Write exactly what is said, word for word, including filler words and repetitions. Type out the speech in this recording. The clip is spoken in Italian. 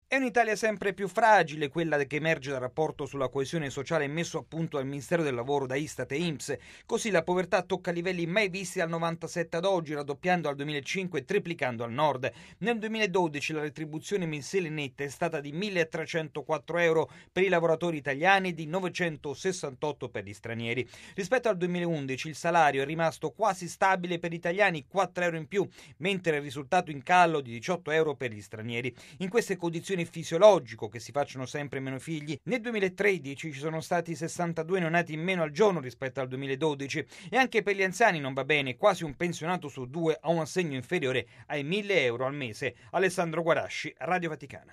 È un'Italia sempre più fragile, quella che emerge dal rapporto sulla coesione sociale messo a punto dal Ministero del Lavoro da Istat e I N P S. Così la povertà tocca livelli mai visti dal novantasette ad oggi, raddoppiando al duemilacinque e triplicando al nord. Nel duemiladodici la retribuzione mensile netta è stata di milletrecentoquattro euro per i lavoratori italiani e di novecentosessantotto per gli stranieri. Rispetto al duemilaundici il salario è rimasto quasi stabile per gli italiani, quattro euro in più, mentre il risultato in callo di diciotto euro per gli stranieri. In queste condizioni è fisiologico che si facciano sempre meno figli. Nel duemilatredici ci sono stati sessantadue neonati in meno al giorno rispetto al duemiladodici e anche per gli anziani non va bene, quasi un pensionato su due ha un assegno inferiore ai mille euro al mese. Alessandro Guarasci, Radio Vaticana.